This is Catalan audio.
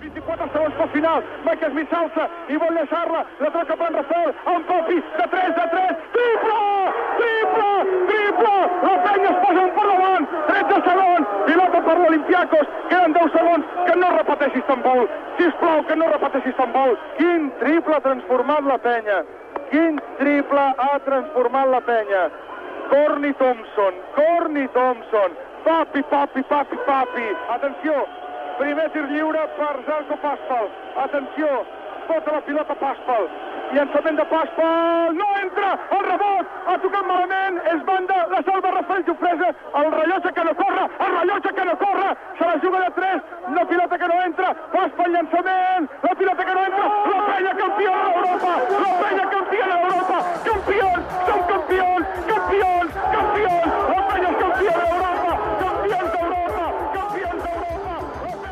24 segons pel final. Mike Smith s'alça i vol llançar-la. La troca per en Rafael. A un Popi. De 3. Triple! La Penya es posa un per davant. 13 segons. Pilota per l'Olympiacos. Queden 10 segons. Que no repeteixi Istanbul. Sisplau, que no repeteixi Istanbul. Quin triple ha transformat la Penya. Quin triple ha transformat la Penya. Corny Thompson. Papi. Atenció. Primer tir lliure per Željko Paspal. Atenció. Fota la pilota Paspal. Llançament de Paspal. No entra. El rebot. Ha tocat malament. És banda. La salva Rafael Jofresa. El rellotge que no corre. Se la juga de 3. La pilota que no entra. Paspal llançament. La pilota que no entra. La Penya campió.